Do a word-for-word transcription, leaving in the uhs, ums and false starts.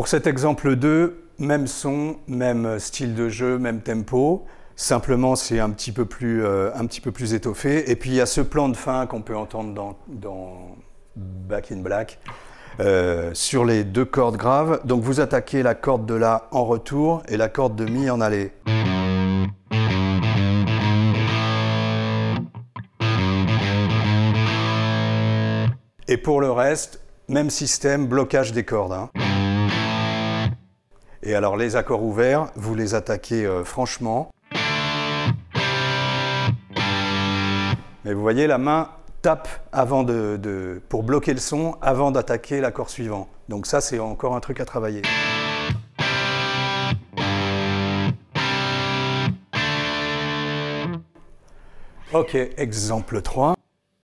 Pour cet exemple deux, même son, même style de jeu, même tempo. Simplement, c'est un petit peu plus, euh, un petit peu plus étoffé. Et puis, il y a ce plan de fin qu'on peut entendre dans, dans Back in Black, euh, sur les deux cordes graves. Donc, vous attaquez la corde de La en retour et la corde de Mi en aller. Et pour le reste, même système, blocage des cordes. Hein. Et alors, les accords ouverts, vous les attaquez euh, franchement. Mais vous voyez, la main tape avant de, de, pour bloquer le son avant d'attaquer l'accord suivant. Donc ça, c'est encore un truc à travailler. Ok, exemple trois.